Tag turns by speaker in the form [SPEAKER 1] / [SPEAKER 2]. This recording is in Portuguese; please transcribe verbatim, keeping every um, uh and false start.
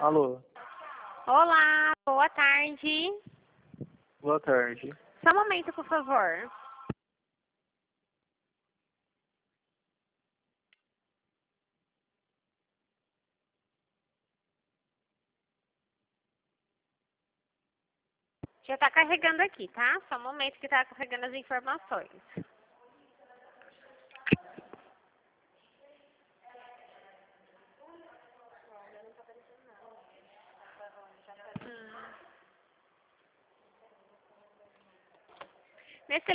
[SPEAKER 1] Alô,
[SPEAKER 2] Olá, boa tarde.
[SPEAKER 1] boa tarde.
[SPEAKER 2] Só um momento, por favor. Já está carregando aqui, tá? Só um momento que está carregando as informações.